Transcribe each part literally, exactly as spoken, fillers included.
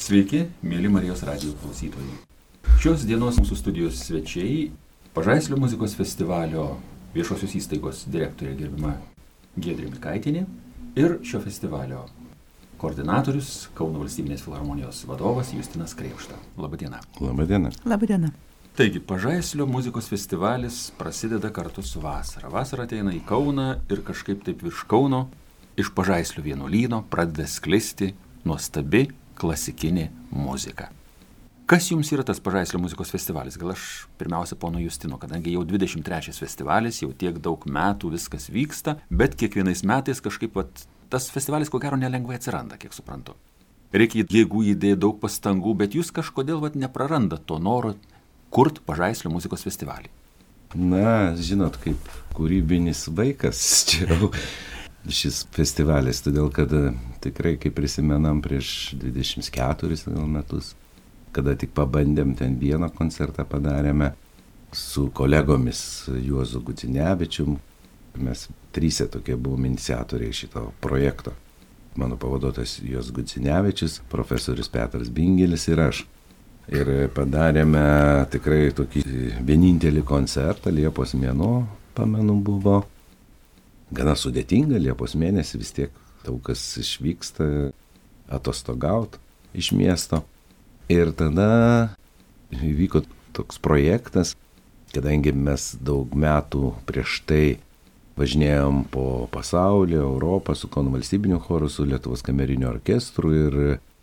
Sveiki, mėly Marijos radijo klausytojai. Šios dienos mūsų studijos svečiai Pažaislio muzikos festivalio viešosios įstaigos direktorė gerbima Giedrė Mikaitienė ir šio festivalio koordinatorius Kauno valstybinės filharmonijos vadovas Justinas Krėpšta. Labadiena. Labadiena. Labadiena. Taigi, Pažaislio muzikos festivalis prasideda kartu su vasara. Vasara ateina į Kauną ir kažkaip taip virš Kauno iš Pažaislio vienuolyno pradeda sklisti nuostabi klasikinė muzika. Kas jums yra tas Pažaislio muzikos festivalis? Gal aš pirmiausia pono Justino, kadangi jau dvidešimt trečias festivalis, jau tiek daug metų viskas vyksta, bet kiekvienais metais kažkaip vat, tas festivalis ko gero nelengvai atsiranda, kiek suprantu. Reikia jėgų įdėti daug pastangų, bet jūs kažkodėl vat, neprarandat to noro kurt Pažaislio muzikos festivalį. Na, žinot, kaip kūrybinis vaikas čia jau šis festivalis, todėl kad tikrai, kaip prisimenam prieš dvidešimt keturis metus, kada tik pabandėm, ten vieną koncertą padarėme su kolegomis Juozu Gudzinevičium. Mes tryse tokie buvom iniciatoriai šito projekto. Mano pavaduotojas Juozas Gudzinevičius, profesorius Petras Bingelis ir aš. Ir padarėme tikrai tokį vienintelį koncertą, Liepos mėnuo, pamenu, buvo gana sudėtinga, Liepos mėnesį vis tiek daug kas išvyksta atostogaut iš miesto. Ir tada įvyko toks projektas, kadangi mes daug metų prieš tai važinėjom po pasaulį, Europą su Kauno valstybiniu choru, su Lietuvos kameriniu orkestru ir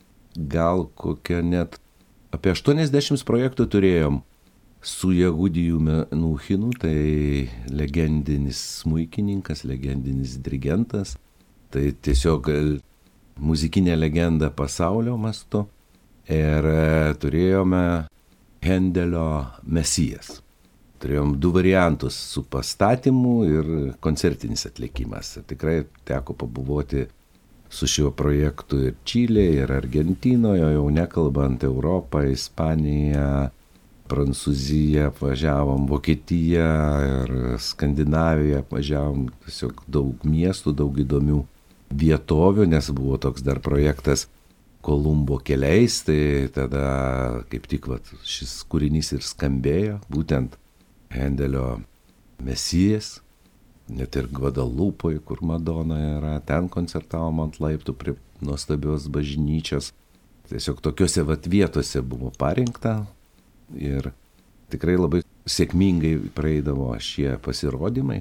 gal kokia net apie aštuoniasdešimt projektų turėjom su Jehudiju Menuchinu, tai legendinis smuikininkas, legendinis dirigentas, tai tiesiog muzikinė legenda pasaulio mastu. Ir turėjome Hendelio Mesijas. Turėjom du variantus su pastatymu ir koncertinis atlikimas. Tikrai teko pabuvoti su šiuo projektu ir Čilėje, ir Argentinoje, jau nekalbant Europą, Ispaniją, Prancūziją, važiavom Vokietiją ir Skandinaviją, važiavom tiesiog daug miestų, daug įdomių vietovių, nes buvo toks dar projektas Kolumbo keliais, tai tada kaip tik vat, šis kūrinys ir skambėjo, būtent Hendelio Mesijas, net ir Gvadalupoje, kur Madona yra, ten koncertavom ant laiptų prie nuostabios bažnyčios. Tiesiog tokiuose vat vietose buvo parinkta ir tikrai labai sėkmingai praeidavo šie pasirodymai.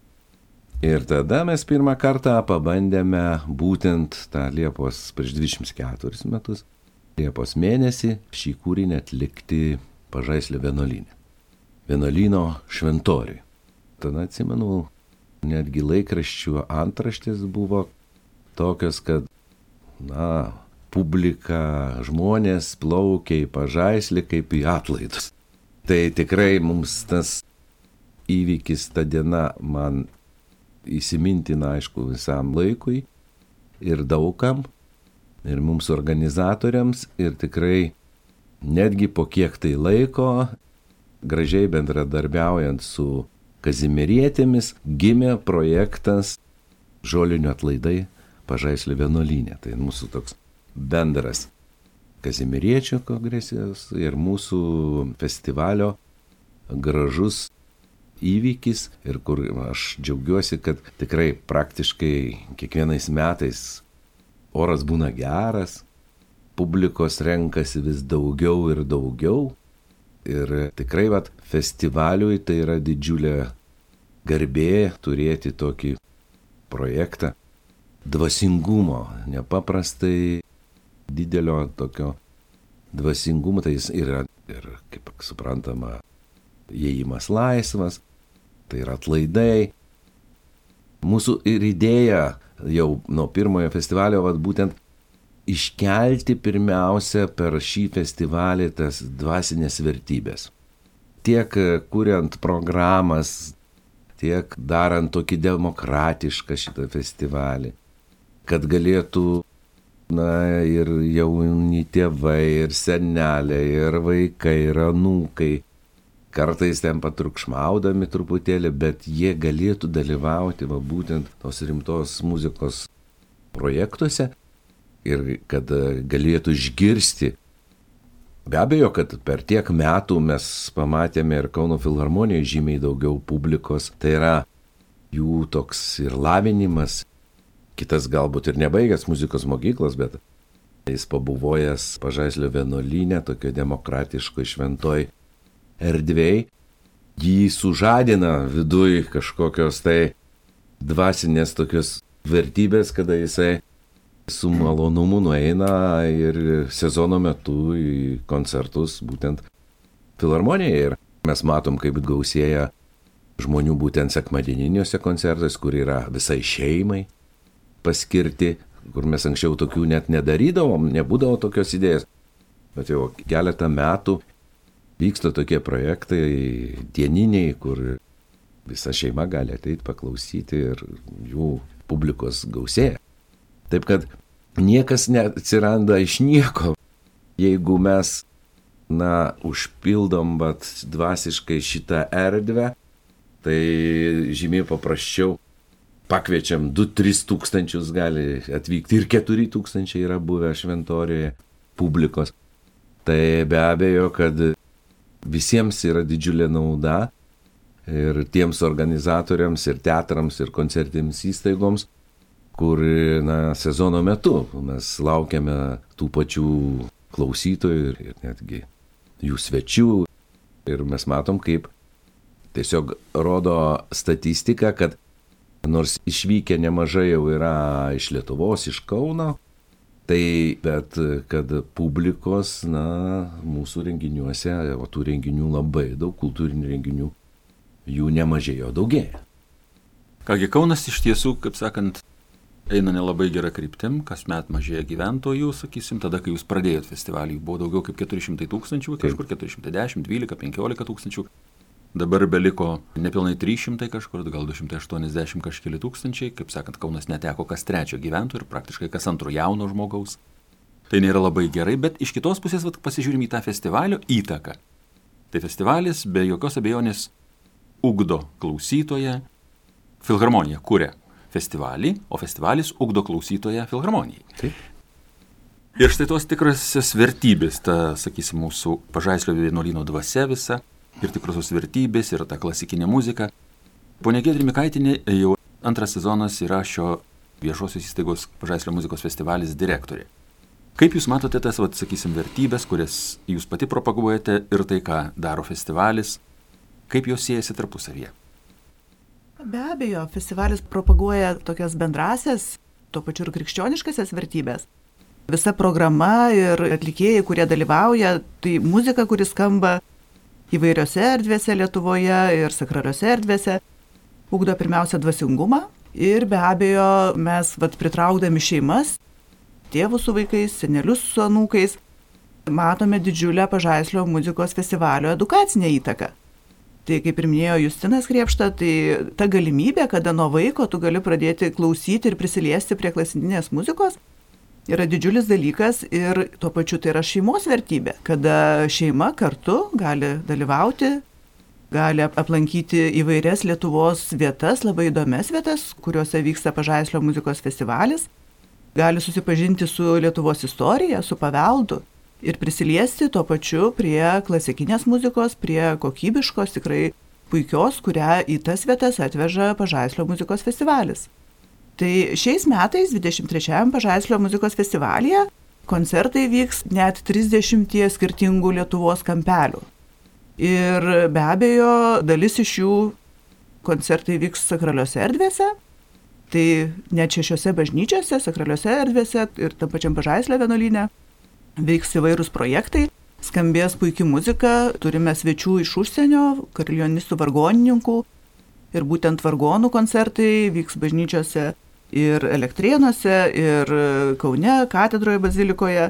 Ir tada mes pirmą kartą pabandėme būtent tą Liepos prieš dvidešimt keturis metus, Liepos mėnesį, šį kūrinį atlikti Pažaislio vienuolyne. Vienuolyno šventoriui. Tada atsimenu, netgi laikraščių antraštės buvo tokios, kad, na, publika, žmonės plaukia į Pažaislį kaip į atlaidus. Tai tikrai mums tas įvykis, ta diena man įsimintina, aišku, visam laikui ir daugam, ir mums organizatoriams, ir tikrai netgi po kiek tai laiko, gražiai bendradarbiaujant su kazimierietėmis, gimė projektas Žolinių atlaidai Pažaislio vienuolyne. Tai mūsų toks bendras kazimieriečių kongresijos ir mūsų festivalio gražus įvykis ir kur aš džiaugiuosi, kad tikrai praktiškai kiekvienais metais oras būna geras, publikos renkasi vis daugiau ir daugiau ir tikrai vat, festivaliui tai yra didžiulė garbė turėti tokį projektą dvasingumo, nepaprastai didelio tokio dvasingumo, tai jis yra ir, kaip suprantama, įėjimas laisvas, tai yra atlaidai. Mūsų ir idėja jau nuo pirmojo festivalio vat, būtent iškelti pirmiausia per šį festivalį tas dvasinės vertybės. Tiek kuriant programas, tiek darant tokį demokratišką šitą festivalį, kad galėtų na, ir jauni tėvai, ir seneliai, ir vaikai, ir anūkai, kartais ten patrukšmaudami truputėlį, bet jie galėtų dalyvauti va, būtent tos rimtos muzikos projektuose ir kad galėtų išgirsti. Be abejo, kad per tiek metų mes pamatėme ir Kauno filharmonijoje žymiai daugiau publikos, tai yra jų toks ir lavinimas, kitas galbūt ir nebaigęs muzikos mokyklos, bet jis pabuvojęs Pažaislio vienuolyne, tokio demokratiško šventoj erdvėj, jį sužadina viduj kažkokios tai dvasinės tokios vertybės, kada jisai su malonumu nueina ir sezono metu į koncertus būtent filharmonijoje. Ir mes matom, kaip gausėja žmonių būtent sekmadieniniuose koncertuose, kur yra visai šeimai paskirti, kur mes anksčiau tokių net nedarydavom, nebūdavo tokios idėjos. Bet jau keletą metų vyksta tokie projektai dieniniai, kur visa šeima gali ateiti paklausyti ir jų publikos gausėja. Taip kad niekas neatsiranda iš nieko. Jeigu mes, na, užpildom vat, dvasiškai šitą erdvę, tai žymiai paprasčiau pakviečiam du tris tūkstančius gali atvykti ir keturi tūkstančiai yra buvę Šventorijoje publikos. Tai be abejo, kad visiems yra didžiulė nauda ir tiems organizatoriams, ir teatrams, ir koncertinėms įstaigoms, kur, na, sezono metu mes laukiame tų pačių klausytojų ir, ir netgi jų svečių. Ir mes matom, kaip tiesiog rodo statistika, kad nors išvykę nemažai jau yra iš Lietuvos, iš Kauno, tai bet kad publikos, na, mūsų renginiuose, o tų renginių labai daug, kultūrinių renginių, jų nemažėjo, daugėja. Kągi, Kaunas iš tiesų, kaip sakant, eina nelabai gera kryptim, kasmet mažėja gyventojų, sakysim, tada, kai jūs pradėjot festivalį, buvo daugiau kaip keturi šimtai tūkstančių, kažkur keturi šimtai dešimt, dvylika, penkiolika tūkstančių. Dabar beliko nepilnai trys šimtai kažkur, gal du šimtai aštuoniasdešimt kažkeli tūkstančiai, kaip sakant, Kaunas neteko kas trečio gyventojų ir praktiškai kas antro jauno žmogaus. Tai nėra labai gerai, bet iš kitos pusės vat, pasižiūrim į tą festivalio įtaką. Tai festivalis be jokios abejonės ugdo klausytoją, filharmonija kuria festivalį, o festivalis ugdo klausytoją filharmonijai. Taip. Ir štai tos tikrosios vertybės, ta, sakysim, mūsų Pažaislio vienuolyno dvasia visa, ir tikrosios vertybės, ir ta klasikinė muzika. Ponia Giedrė Mikaitinė jau antras sezonas yra šio viešosios įstaigos Pažaislio muzikos festivalis direktorė. Kaip jūs matote tas, vat, sakysim, vertybės, kurias jūs pati propaguojate ir tai, ką daro festivalis, kaip jos siejasi tarpusavyje? Be abejo, festivalis propaguoja tokias bendrasias, tuo pačiu ir krikščioniškasias vertybės. Visa programa ir atlikėjai, kurie dalyvauja, tai muzika, kuri skamba įvairiose erdvėse Lietuvoje ir sakraliose erdvėse, ugdo pirmiausia dvasingumą ir be abejo mes vat, pritraukdami šeimas, tėvus su vaikais, senelius su anūkais, matome didžiulę Pažaislio muzikos festivalio edukacinę įtaką. Tai kaip ir minėjo Justinas Krėpšta, tai ta galimybė, kada nuo vaiko tu gali pradėti klausyti ir prisiliesti prie klasikinės muzikos, yra didžiulis dalykas ir tuo pačiu tai yra šeimos vertybė, kada šeima kartu gali dalyvauti, gali aplankyti įvairias Lietuvos vietas, labai įdomias vietas, kuriuose vyksta Pažaislio muzikos festivalis, gali susipažinti su Lietuvos istorija, su paveldu ir prisiliesti tuo pačiu prie klasikinės muzikos, prie kokybiškos, tikrai puikios, kurią į tas vietas atveža Pažaislio muzikos festivalis. Tai šiais metais, dvidešimt trečiajam Pažaislio muzikos festivalyje, koncertai vyks net trisdešimtyje skirtingų Lietuvos kampelių. Ir be abejo, dalis iš jų koncertai vyks sakraliose erdvėse, tai net šešiose bažnyčiose, sakraliose erdvėse ir tam pačiam Pažaislio vienuolyne veiks įvairūs projektai, skambės puikia muzika, turime svečių iš užsienio, karilionistų vargonininkų ir būtent vargonų koncertai vyks bažnyčiose ir Elektrėnuose, ir Kaune, katedroje, bazilikoje.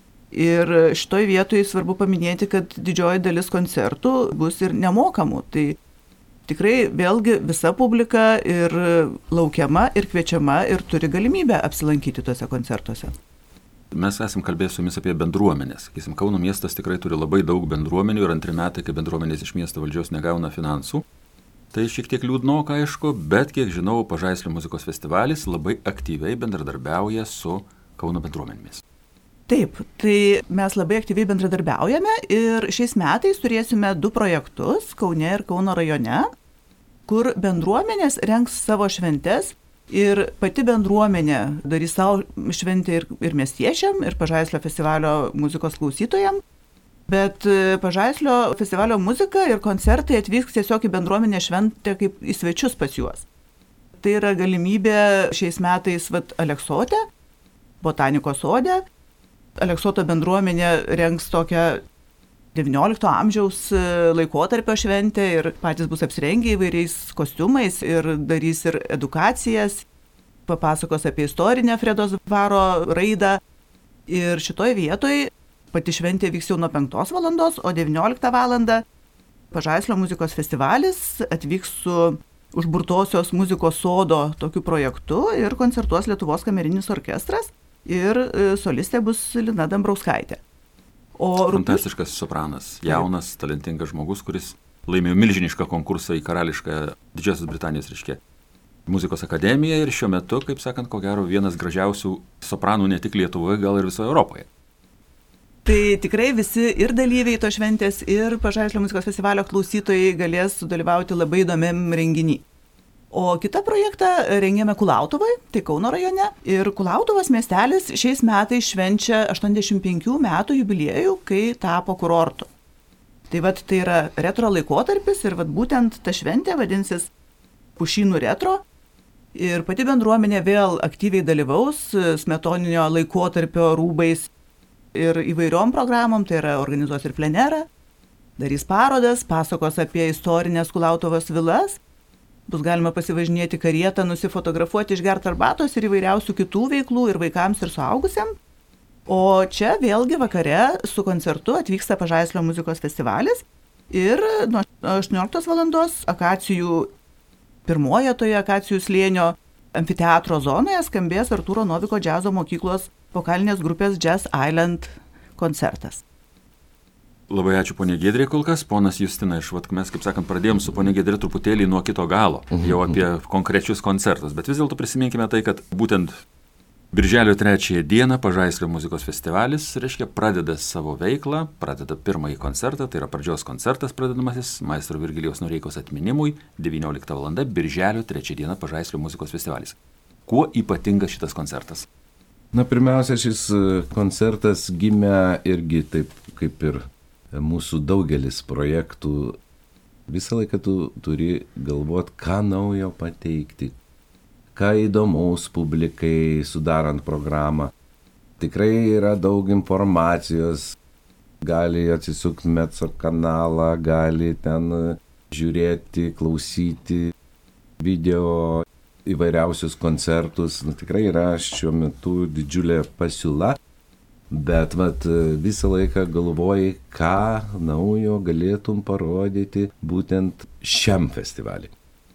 Ir šitoj vietoje svarbu paminėti, kad didžioji dalis koncertų bus ir nemokamų. Tai tikrai vėlgi visa publika ir laukiama, ir kviečiama, ir turi galimybę apsilankyti tuose koncertuose. Mes esam kalbėję su jumis apie bendruomenės. Sakysim, Kauno miestas tikrai turi labai daug bendruomenių ir antri metai, kai bendruomenės iš miesto valdžios negauna finansų. Tai šiek tiek liūdnoka, aišku, bet kiek žinau, Pažaislio muzikos festivalis labai aktyviai bendradarbiauja su Kauno bendruomenėmis. Taip, tai mes labai aktyviai bendradarbiaujame ir šiais metais turėsime du projektus Kaune ir Kauno rajone, kur bendruomenės rengs savo šventes ir pati bendruomenė darys savo šventę ir, ir miestiečiam, ir Pažaislio festivalio muzikos klausytojam, bet Pažaislio festivalio muzika ir koncertai atvyks tiesiog į bendruomenę šventę kaip į svečius pas juos. Tai yra galimybė šiais metais vat, Aleksote, botanikos sode. Aleksoto bendruomenė rengs tokią devyniolikto amžiaus laikotarpio šventę ir patys bus apsirengę įvairiais kostiumais ir darys ir edukacijas, papasakos apie istorinę Fredos dvaro raidą. Ir šitoj vietoj pati šventė vyks jau nuo penktos valandos, o devynioliktą valandą Pažaislio muzikos festivalis atvyks su Užburtosios muzikos sodo tokiu projektu ir koncertuos Lietuvos kamerinis orkestras. Ir solistė bus Lina Dambrauskaitė. O fantastiškas sopranas, jaunas, talentingas žmogus, kuris laimėjo milžinišką konkursą į karališką Didžiosios Britanijos, reiškia, muzikos akademiją ir šiuo metu, kaip sakant, ko gero vienas gražiausių sopranų ne tik Lietuvoje, gal ir visoje Europoje. Tai tikrai visi ir dalyviai to šventės, ir Pažaislio muzikos festivalio klausytojai galės sudalyvauti labai įdomiam renginį. O kitą projektą rengėme Kulautuvai, tai Kauno rajone. Ir Kulautuvos miestelis šiais metais švenčia aštuoniasdešimt penkių metų jubiliejų, kai tapo kurortu. Tai vat tai yra retro laikotarpis ir vat būtent ta šventė vadinsis Pušynų retro. Ir pati bendruomenė vėl aktyviai dalyvaus smetoninio laikotarpio rūbais ir įvairiom programom, tai yra organizuos ir plenerą, darys parodas, pasakos apie istorinės Kulautuvos vilas. Bus galima pasivažinėti karietą, nusifotografuoti, išgerti arbatos ir įvairiausių kitų veiklų ir vaikams, ir suaugusiam. O čia vėlgi vakare su koncertu atvyksta Pažaislio muzikos festivalis ir nuo aštuonioliktos valandos Akacijų pirmoje toje Akacijų slėnio amfiteatro zonoje skambės Artūro Noviko džiazo mokyklos vokalinės grupės Jazz Island koncertas. Labai ačiū ponė Giedrė kol kas, ponas Justina, iš vat mes, kaip sakant, pradėjom su ponė Giedrė truputėlį nuo kito galo, jau apie konkrečius koncertus, bet vis dėlto prisiminkime tai, kad būtent Birželio trečiąją dieną Pažaislio muzikos festivalis, reiškia, pradeda savo veiklą, pradeda pirmąjį koncertą, tai yra pradžios koncertas pradedamasis maestro Virgilijaus Noreikos atminimui, devyniolikta valanda, Birželio trečią dieną Pažaislio muzikos festivalis. Kuo ypatingas šitas koncertas? Na, pirmiausia, šis koncertas gimė irgi taip kaip ir mūsų daugelis projektų. Visą laiką tu turi galvot, ką naujo pateikti, ką įdomaus publikai sudarant programą. Tikrai yra daug informacijos, gali atsisukti Metso kanalą, gali ten žiūrėti, klausyti video įvairiausius koncertus. Nu, tikrai yra šiuo metu didžiulė pasiūla. Bet vat, visą laiką galvoji, ką naujo galėtum parodyti būtent šiam festivaliui.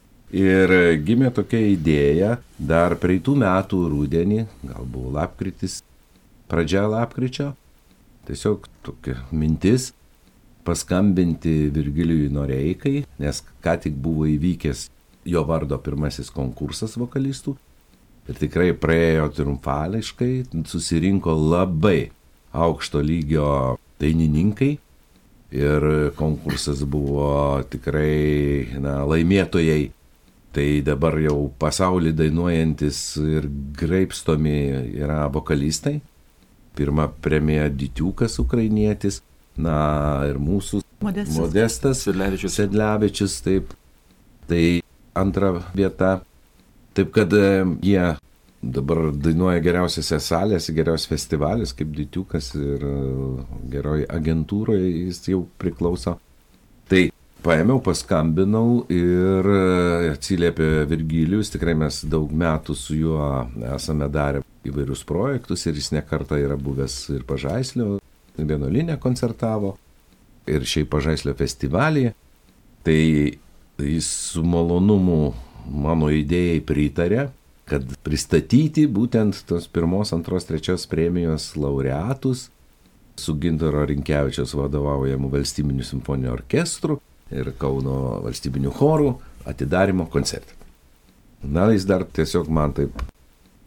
Ir gimė tokia idėja dar praeitų metų rudenį, gal buvo lapkritis, pradžia lapkričio, tiesiog tokia mintis paskambinti Virgilijui Noreikai, nes ką tik buvo įvykęs jo vardo pirmasis konkursas vokalistų. Ir tikrai praėjo triumfališkai, susirinko labai aukšto lygio dainininkai ir konkursas buvo tikrai na, laimėtojai. Tai dabar jau pasaulį dainuojantis ir graibstomi yra vokalistai. Pirma premija Ditiukas ukrainietis, na ir mūsų Modestas, Modestas Sedlevičius. Sedlevičius, taip. Tai antra vieta. Taip kad jie dabar dainuoja geriausiose salėse, geriausias festivalis, kaip Ditiukas ir geroj agentūroje jis jau priklauso. Tai paėmiau, paskambinau ir atsiliepė Virgilijus, tikrai mes daug metų su juo esame darę įvairius projektus ir jis ne kartą yra buvęs ir Pažaislio vienuolyne koncertavo ir šiaip Pažaislio festivalyje. Tai jis su malonumu mano idėjai pritarė, kad pristatyti būtent tos pirmos, antros, trečios premijos laureatus su Gintaro Rinkevičiaus vadovaujamu valstybiniu simfoniniu orkestru ir Kauno valstybiniu choru atidarymo koncerte. Na, jis dar tiesiog man taip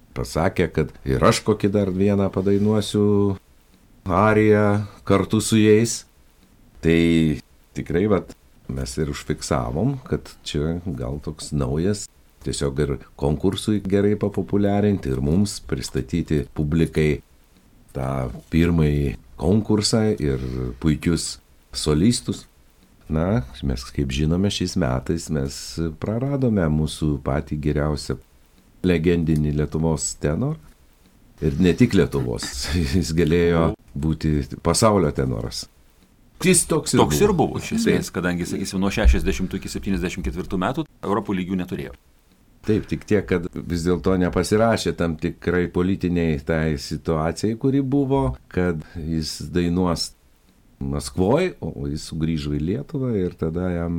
pasakė, kad ir aš kokį dar vieną padainuosiu ariją kartu su jais. Tai tikrai vat, mes ir užfiksavom, kad čia gal toks naujas, tiesiog ir konkursui gerai papopuliarinti ir mums pristatyti publikai tą pirmąjį konkursą ir puikius solistus. Na, mes kaip žinome, šiais metais mes praradome mūsų patį geriausią legendinį Lietuvos tenorą. Ir ne tik Lietuvos, jis galėjo būti pasaulio tenoras. Jis toks ir Toks buvo. ir buvo, iš esmės, kadangi, sakysim, nuo šešiasdešimtų iki septyniasdešimt ketvirtų metų Europų lygių neturėjo. Taip, tik tiek, kad vis dėlto nepasirašė tam tikrai politiniai tai situacijai, kuri buvo, kad jis dainuos Maskvoje, o jis sugrįžo į Lietuvą ir tada jam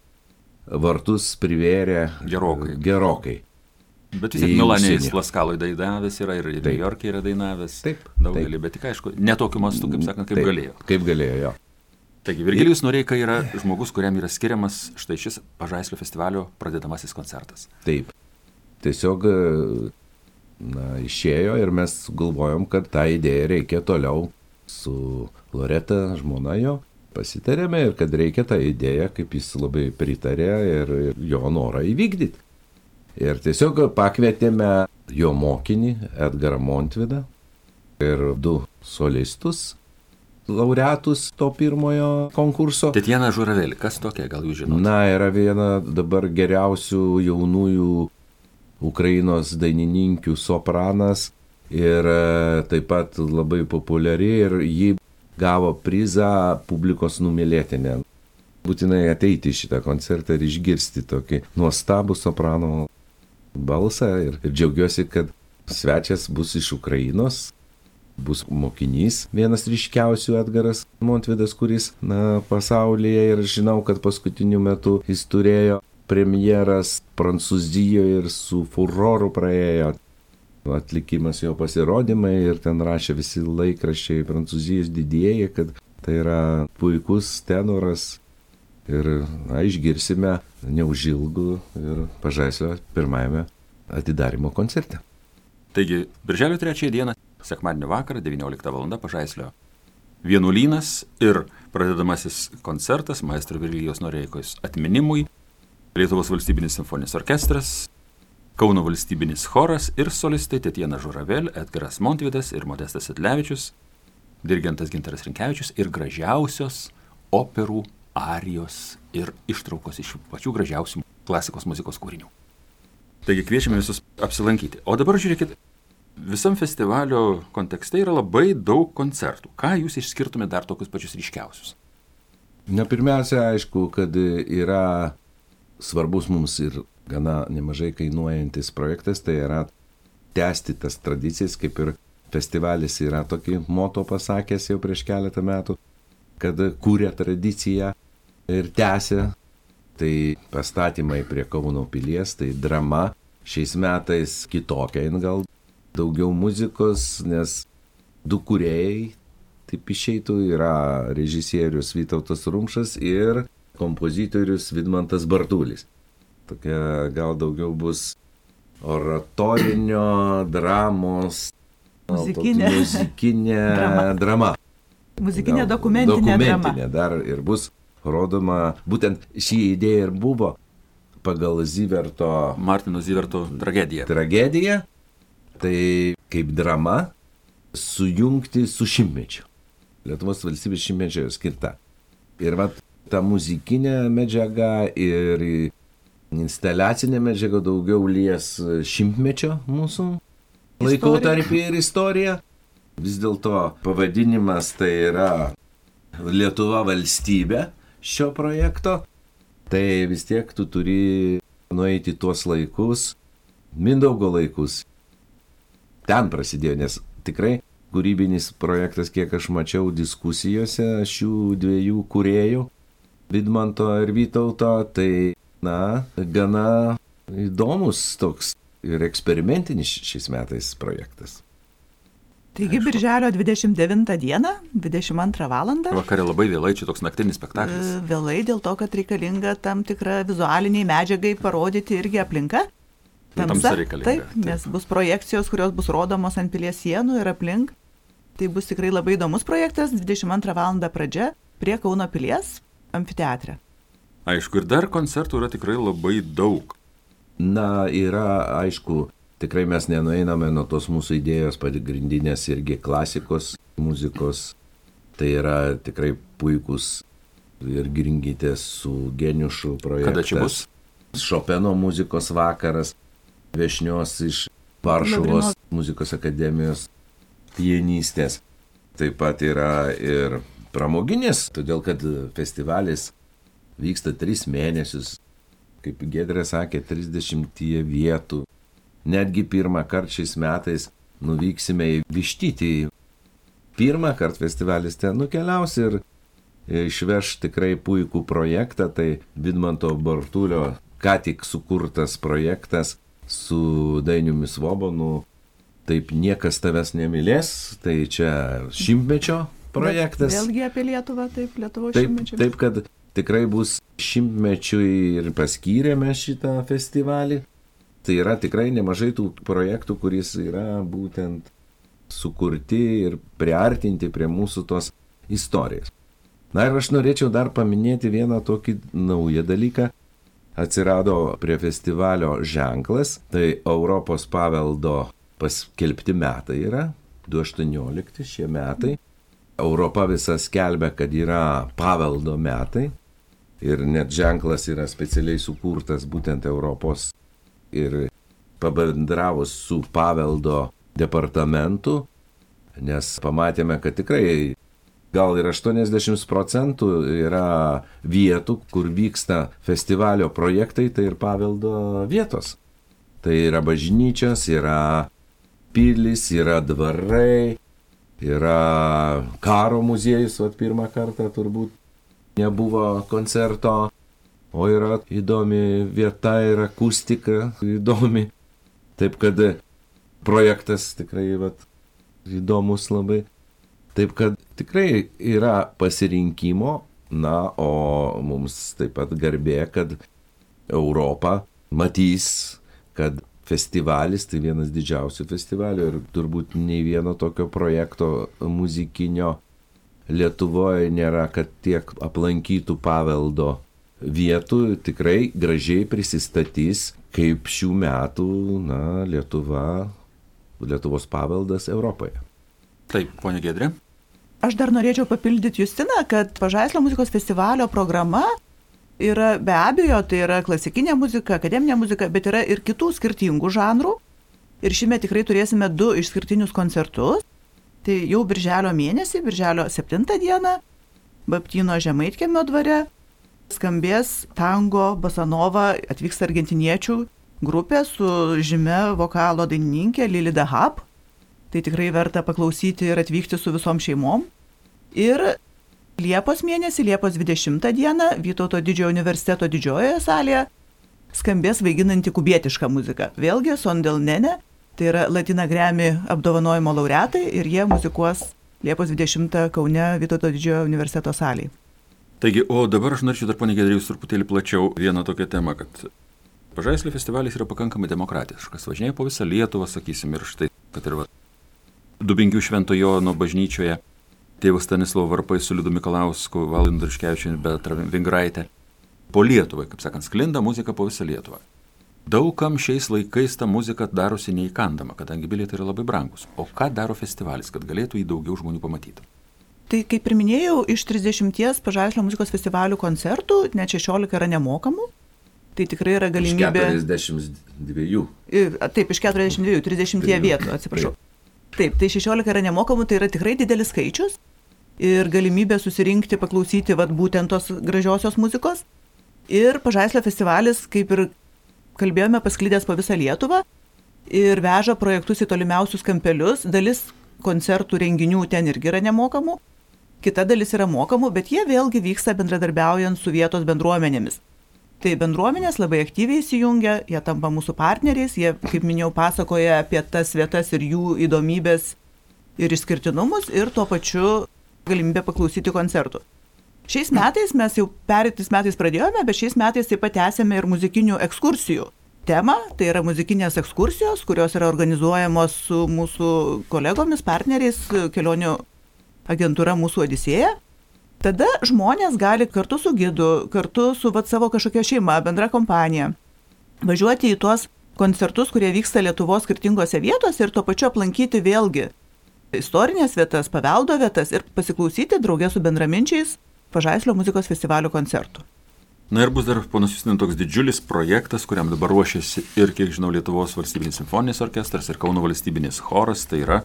vartus privėrė Gerokai. gerokai. Bet vis tiek Į Milanėje užsienį. Laskaloj dainavęs yra ir Taip. New York'e yra dainavęs. Taip, Daugelį, taip. bet tik aišku, netokiu mastu, kaip sakant, kaip Taip, galėjo. Kaip galėjo, jo. Taigi, Virgilijus Noreika yra žmogus, kuriam yra skiriamas štai šis Pažaislio festivalio pradedamasis koncertas. Taip. Tiesiog na, išėjo ir mes galvojom, kad tą idėją reikia toliau su Loreta, žmona jo, pasitarėme ir kad reikia tą idėją, kaip jis labai pritarė ir, ir jo norą įvykdyti. Ir tiesiog pakvietėme jo mokinį Edgarą Montvydą ir du solistus, laureatus to pirmojo konkurso. Tetjana Žuravelė, kas tokia, gal jūs žinote? Na, yra viena dabar geriausių jaunųjų Ukrainos dainininkių sopranas ir e, taip pat labai populiari ir ji gavo prizą publikos numylėtinę. Būtinai ateiti į šitą koncertą ir išgirsti tokį nuostabų soprano balsą ir, ir džiaugiuosi, kad svečias bus iš Ukrainos. Bus mokinys, vienas ryškiausių Edgaras Montvydas, kuris na, pasaulyje ir žinau, kad paskutiniu metu jis turėjo premjeras Prancūzijoje ir su furoru praėjo. Atlikimas jo pasirodymai ir ten rašė visi laikraščiai Prancūzijos didieji, kad tai yra puikus tenoras ir na, išgirsime neužilgų ir Pažaislio pirmajame atidarymo koncerte. Taigi, birželio trečiąją dieną, sekmadienio vakarą, devynioliktą valandą Pažaislio vienuolynas ir pradedamasis koncertas maestro Virgilijos Noreikos atminimui, Lietuvos valstybinis simfoninis orkestras, Kauno valstybinis choras ir solistai Tetjana Žuravelė, Edgaras Montvydas ir Modestas Sedlevičius, dirigentas Gintaras Rinkevičius ir gražiausios operų, arijos ir ištraukos iš pačių gražiausių klasikos muzikos kūrinių. Taigi kviečiame visus apsilankyti. O dabar žiūrėkit, visam festivalio kontekste yra labai daug koncertų. Ką jūs išskirtumėte dar tokius pačius ryškiausius? Na, pirmiausia, aišku, kad yra svarbus mums ir gana nemažai kainuojantis projektas, tai yra tęsti tas tradicijas, kaip ir festivalis yra tokį moto pasakęs jau prieš keletą metų, kad kūrė tradiciją ir tęsia. Tai pastatymai prie Kauno pilies, tai drama, šiais metais kitokia, gal daugiau muzikos, nes du kūrėjai, taip išeitų, yra režisierius Vytautas Rumšas ir kompozitorius Vidmantas Bartulis. Tokia gal daugiau bus oratorinio, dramos, Muzikinė. muzikinė Drama. drama. Muzikinė Gal dokumentinė, dokumentinė drama. dar ir bus rodoma, būtent ši idėja ir buvo pagal Zyverto Martino Zyverto tragedija. tragediją, tai kaip drama sujungti su šimtmečiu. Lietuvos valstybės šimtmečio skirta. Ir vat ta muzikinė medžiaga ir instaliacinė medžiaga daugiau lies šimtmečio mūsų laikotarpį ir istoriją. Vis dėlto pavadinimas tai yra Lietuva valstybė šio projekto. Tai vis tiek tu turi nueiti tuos laikus, Mindaugo laikus. Ten prasidėjo, nes tikrai kūrybinis projektas, kiek aš mačiau diskusijose šių dviejų kūrėjų, Vidmanto ir Vytauto, tai, na, gana įdomus toks ir eksperimentinis šiais metais projektas. Taigi, birželio dvidešimt devintą dieną, dvidešimt antrą valandą. Vakarė labai vėlai, čia toks naktinis spektaklis. Vėlai dėl to, kad reikalinga tam tikra vizualiniai medžiagai parodyti irgi aplinka. Tamsa reikalinga. Taip, nes bus projekcijos, kurios bus rodomos ant pilies sienų ir aplink. Tai bus tikrai labai įdomus projektas, dvidešimt antrą valandą pradžia prie Kauno pilies amfiteatre. Aišku, ir dar koncertų yra tikrai labai daug. Na, yra, aišku, tikrai mes nenueiname nuo tos mūsų idėjos pagrindinės irgi klasikos muzikos. Tai yra tikrai puikus ir Gringytės su Geniušu projektas. Kada čia bus? Šopeno muzikos vakaras, viešnios iš Varšuvos muzikos akademijos pianistės. Taip pat yra ir pramoginis, todėl kad festivalis vyksta tris mėnesius, kaip Giedrė sakė, trisdešimtyje vietų. Netgi pirmą kartą šiais metais nuvyksime į Vištytį. Pirmą kartą festivalis ten nukeliaus ir išveš tikrai puikų projektą, tai Vidmanto Bartulio ką tik sukurtas projektas su Dainiumi Svobonu. Taip niekas tavęs nemylės, tai čia šimtmečio projektas. Bet vėlgi apie Lietuvą, taip, Lietuvos taip, šimtmečiui. Taip, kad tikrai bus šimtmečiui ir paskyrėme šitą festivalį. Tai yra tikrai nemažai tų projektų, kuris yra būtent sukurti ir priartinti prie mūsų tos istorijos. Na ir aš norėčiau dar paminėti vieną tokį naują dalyką. Atsirado prie festivalio ženklas, tai Europos paveldo paskelbti metai yra, du tūkstančiai aštuoniolikti šie metai. Europa visa skelbia, kad yra paveldo metai ir net ženklas yra specialiai sukurtas būtent Europos ir pabendravus su paveldo departamentu, nes pamatėme, kad tikrai gal ir aštuoniasdešimt procentų yra vietų, kur vyksta festivalio projektai, tai ir paveldo vietos. Tai yra bažnyčios, yra pilis, yra dvarai, yra karo muziejus, o pirmą kartą turbūt nebuvo koncerto, o yra įdomi vieta ir akustika įdomi. Taip kad projektas tikrai vat, įdomus labai. Taip kad tikrai yra pasirinkimo, na, o mums taip pat garbė, kad Europa matys, kad festivalis tai vienas didžiausių festivalių ir turbūt nei vieno tokio projekto muzikinio Lietuvoje nėra, kad tiek aplankytų paveldo vietų, tikrai gražiai prisistatys kaip šių metų, na, Lietuva, Lietuvos paveldas Europoje. Taip, ponia Giedrė. Aš dar norėčiau papildyti Justiną, kad Pažaislio muzikos festivalio programa yra be abejo, tai yra klasikinė muzika, akademinė muzika, bet yra ir kitų skirtingų žanrų. Ir šiemet tikrai turėsime du išskirtinius koncertus. Tai jau birželio mėnesį, birželio septintą dieną, Baptyno Žemaitkiemio dvare skambės tango bosanova, atvyks argentiniečių grupė su žymia vokalo dainininkė Lili Dahab. Tai tikrai verta paklausyti ir atvykti su visom šeimom. Ir Liepos mėnesį, Liepos dvidešimtą dieną, Vytauto didžiojo universiteto didžiojoje salėje skambės vaiginanti kubietiška muzika. Vėlgi, Sondel Nene, tai yra Latina Grammy apdovanojimo laureatai ir jie muzikuos Liepos dvidešimtą Kaune Vytauto didžiojo universiteto salėje. Taigi, o dabar aš norėčiau dar, ponia Giedrė, jūs truputėlį plačiau vieną tokią temą, kad Pažaislio festivalis yra pakankamai demokratiškas. Važinėja po visą Lietuvą, sakysim, ir štai, kad ir va, Dubingių Švento Jono bažnyčioje tėvas Stanislovo varpai su Liudu Mikalausku, Valindu Riškevičiumi, Beata Vingraitė. Po Lietuvai, kaip sakant, sklinda muzika po visą Lietuvą. Daugam šiais laikais ta muzika darosi neįkandama, kadangi bilietai yra labai brangus. O ką daro festivalis, kad galėtų jį daugiau žmonių pamatyti? Tai kaip ir minėjau, iš trisdešimties Pažaislio muzikos festivalių koncertų net šešiolika yra nemokamų. Tai tikrai yra galimybė... Iš keturiasdešimt dviejų. Taip, iš keturiasdešimt dviejų, trisdešimt vietų, atsiprašau. Taip, tai šešiolika yra nemokamų, tai yra tikrai didelis skaičius ir galimybė susirinkti, paklausyti vat, būtent tos gražiosios muzikos. Ir Pažaislio festivalis, kaip ir kalbėjome, pasklidęs po visą Lietuvą ir veža projektus į tolimiausius kampelius. Dalis koncertų renginių ten irgi yra nemokamų, kita dalis yra mokamų, bet jie vėlgi vyksta bendradarbiaujant su vietos bendruomenėmis. Tai bendruomenės labai aktyviai įsijungia, jie tampa mūsų partneriais, jie, kaip minėjau, pasakoja apie tas vietas ir jų įdomybės ir išskirtinumus ir tuo pačiu galimybę paklausyti koncertų. Šiais metais mes jau pereitais metais pradėjome, bet šiais metais taip pat tęsėme ir muzikinių ekskursijų temą, tai yra muzikinės ekskursijos, kurios yra organizuojamos su mūsų kolegomis, partneriais, kelionių agentūra Mūsų Odisėja. Tada žmonės gali kartu su gidu, kartu su vat, savo kažkokia šeima, bendra kompanija, važiuoti į tuos koncertus, kurie vyksta Lietuvos skirtingose vietose ir tuo pačiu aplankyti vėlgi istorinės vietas, paveldo vietas ir pasiklausyti draugė su bendraminčiais Pažaislio muzikos festivalio koncertų. Na ir bus dar, ponas Justinai, toks didžiulis projektas, kuriam dabar ruošiasi ir, kiek žinau, Lietuvos valstybinis simfoninis orkestras ir Kauno valstybinis choras, tai yra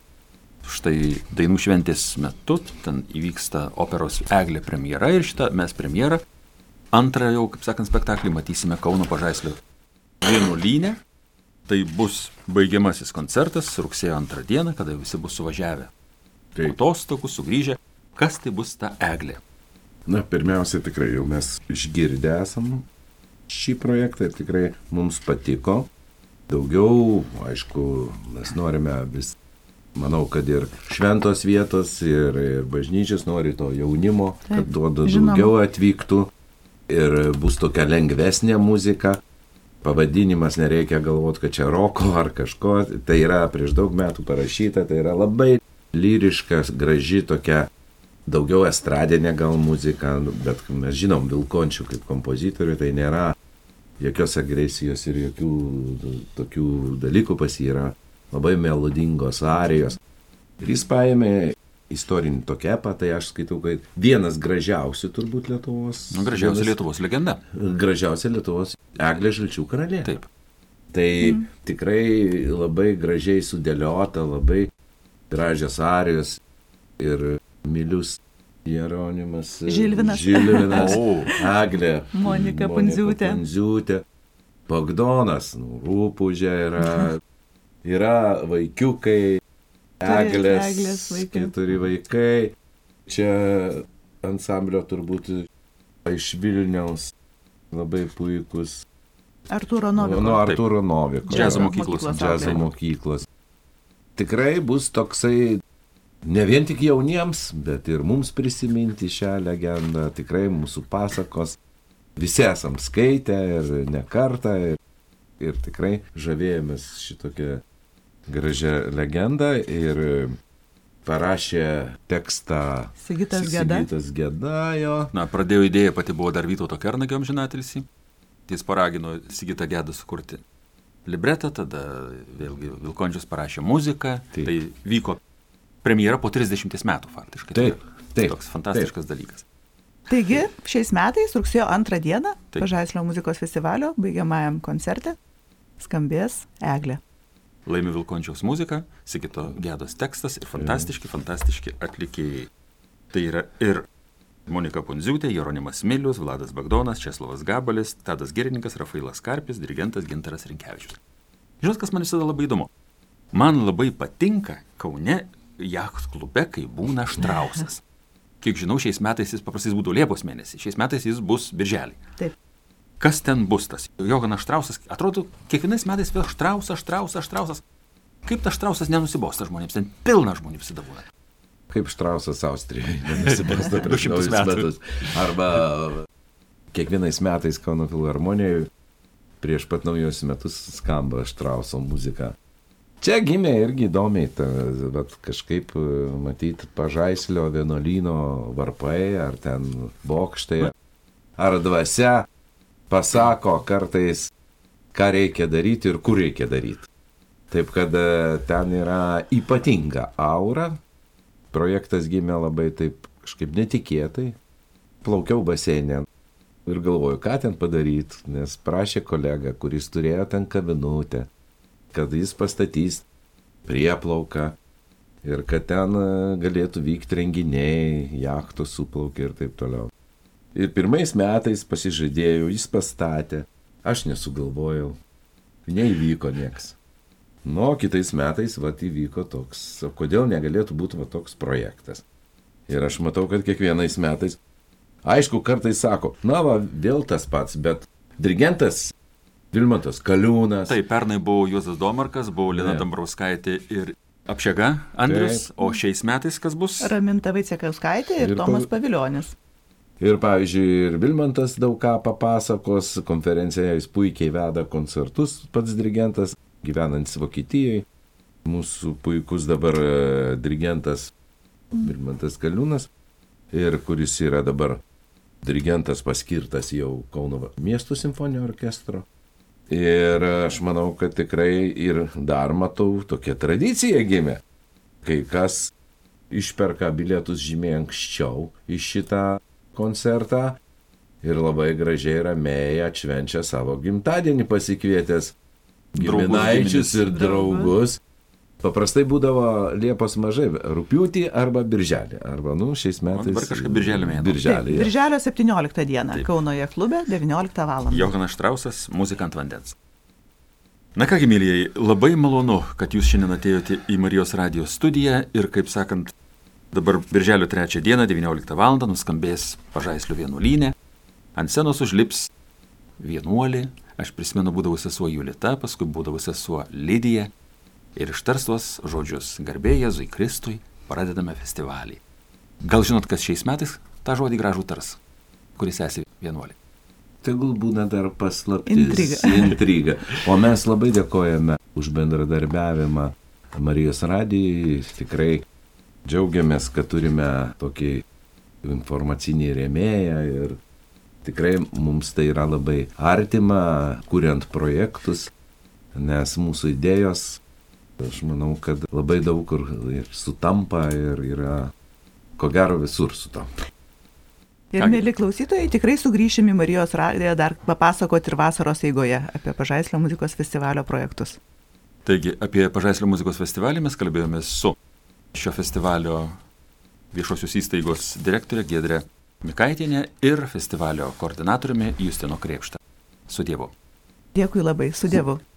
štai dainų šventės metu, ten įvyksta operos Eglė premjera ir šitą mes premjerą, antrą jau, kaip sakant, spektaklį matysime Kauno Pažaislio vienuolyne. Tai bus baigiamasis koncertas rugsėjo antrą dieną, kada visi bus suvažiavę. Tai atostogų, sugrįžę. Kas tai bus ta Eglė? Na, pirmiausia, tikrai jau mes išgirdę esam šį projektą ir tikrai mums patiko. Daugiau, aišku, mes norime vis, manau, kad ir šventos vietos, ir, ir bažnyčios nori to jaunimo, kad duoda daugiau atvyktų ir bus tokia lengvesnė muzika. Pavadinimas nereikia galvoti, kad čia roko ar kažko, tai yra prieš daug metų parašyta, tai yra labai lyriška, graži tokia, daugiau estradinė gal muzika, bet mes žinom Vilkončių kaip kompozitorių, tai nėra jokios agresijos ir jokių tokių dalykų pas jį yra, labai melodingos arijos. Ir jis paėmė istorinį tokepą, tai aš skaitau, kad vienas gražiausių turbūt Lietuvos. Nu, gražiausia vienas, Lietuvos legenda. Gražiausia Lietuvos Eglė Žalčių karalė. Taip. Tai mm. tikrai labai gražiai sudėliota, labai gražios arijos ir Milius Jeronimas. Žilvinas. Žilvinas. O, Eglė. Monika Pundziūtė. Pundziūtė. Bagdonas, nu, Rūpužė yra, yra vaikiukai. Eglės, Eglės vaikai. Keturi vaikai. Čia ansamblio turbūt iš Vilniaus labai puikus. Artūro Noviko. Nu, Artūro Noviko. Džiazo mokyklos. Džiazo mokyklos. Tikrai bus toksai ne vien tik jauniems, bet ir mums prisiminti šią legendą. Tikrai mūsų pasakos. Visi esam skaitę ir ne kartą. Ir, ir tikrai žavėjomės šitokią gražią legendą ir parašė tekstą Sigitas Geda. Sigitas Geda jo. Na, pradėjo idėja pati buvo dar Vytauto Kernagio amžinatilsį. Jis paragino Sigitą Gedą sukurti libretą, tada vėlgi Vilkončius parašė muziką. Taip. Tai vyko premjera po trisdešimt metų faktiškai. Taip, taip. Toks fantastiškas taip. dalykas. Taigi, šiais metais, rugsėjo antrą dieną, Pažaislio muzikos festivalio baigiamajam koncerte skambės Eglė. Laimi Vilkončiaus muzika, Sigito Gedos tekstas ir fantastiški, fantastiški atlikėjai. Tai yra ir Monika Pundziūtė, Jeronimas Milius, Vladas Bagdonas, Česlovas Gabalis, Tadas Girininkas, Rafailas Karpis, dirigentas Gintaras Rinkevičius. Žinot, kas man visada labai įdomu? Man labai patinka Kaune jachtų klube, kai būna Štrausas. Kiek žinau, šiais metais jis paprastai būtų Liepos mėnesį, šiais metais jis bus birželį. Taip. Kas ten bus tas? Johanas Štrausas, atrodo, kiekvienais metais vėl Štrausas, Štrausas, Štrausas. Kaip tas Štrausas nenusibosta žmonėms? Ten pilna žmonių visada būna. Kaip Štrausas Austrijoje nenusibosta prieš naujus metus. Arba kiekvienais metais Kauno filharmonijoje prieš pat naujus metus skamba Štrauso muzika. Čia gimė irgi įdomiai, ta, bet kažkaip matyti Pažaislio vienuolyno varpai, ar ten bokštai, ar dvasia. Pasako kartais, ką reikia daryti ir kur reikia daryti. Taip, kad ten yra ypatinga aura. Projektas gimė labai taip kažkaip netikėtai. Plaukiau baseinę ir galvoju, ką ten padaryti, nes prašė kolega, kuris turėjo ten kavinutę, kad jis pastatys prieplauką ir kad ten galėtų vykti renginiai, jachtos suplaukia ir taip toliau. Ir pirmais metais pasižadėjau, jis pastatė, aš nesugalvojau, neįvyko nieks. Nu, kitais metais, va, įvyko toks, o kodėl negalėtų būti va toks projektas. Ir aš matau, kad kiekvienais metais, aišku, kartais sako, na, va, vėl tas pats, bet dirigentas Vilmantas Kaliūnas. Taip, pernai buvo Juozas Domarkas, buvo Lina Dambrauskaitė ir Apšega Andrius, taip. O šiais metais kas bus? Raminta Vaicekauskaitė ir, ir Tomas Paviljonis. Ir pavyzdžiui, ir Vilmantas daug ką papasakos, konferencijoje jis puikiai veda koncertus, pats dirigentas, gyvenantis Vokietijoje. Mūsų puikus dabar dirigentas Vilmantas Kaliūnas, ir kuris yra dabar dirigentas paskirtas jau Kauno miesto simfoninio orkestro. Ir aš manau, kad tikrai ir dar matau tokia tradicija gimė. Kai kas išperka bilietus žymiai anksčiau į šitą koncertą ir labai gražiai ramiai atšvenčia savo gimtadienį pasikvietęs giminaičius ir draugus. Paprastai būdavo Liepos mažai, rugpjūtį arba birželį. Arba, nu, šiais metais... Dabar kažkaip birželio mėnesį. Birželį, Taip, birželio septynioliktą dieną. Taip. Kaunoje klube, devynioliktą valandą. Johanas Štrausas, muzika ant vandens. Na kągi, mylėjai, labai malonu, kad jūs šiandien atėjote į Marijos radijo studiją ir, kaip sakant, dabar birželio trečią dieną, devynioliktą valandą, nuskambės Pažaislio vienuolyne. Ant scenos užlips vienuolė, aš prisimenu būdavau sesuo Julita, paskui būdavau sesuo Lidija. Ir ištars tuos žodžius garbė Jėzui Kristui, pradedame festivalį. Gal žinot, kas šiais metais tą žodį gražų tars, kuris esi vienuolė? Tegul būna dar paslaptis. Intriga. Intriga. O mes labai dėkojame už bendradarbiavimą Marijos radijai. Tikrai džiaugiamės, kad turime tokį informacinį rėmėją ir tikrai mums tai yra labai artima, kuriant projektus, nes mūsų idėjos, aš manau, kad labai daug kur ir sutampa ir yra, ko gero, visur sutampa. Ir, mėly klausytojai, tikrai sugrįšim į Marijos radiją dar papasakoti ir vasaros eigoje apie Pažaislio muzikos festivalio projektus. Taigi, apie Pažaislio muzikos festivalį mes kalbėjomės su šio festivalio viešosios įstaigos direktorė Giedrė Mikaitienė ir festivalio koordinatoriumi Justino Krėpšta. Su Dievu. Dėkui labai, su Dievu.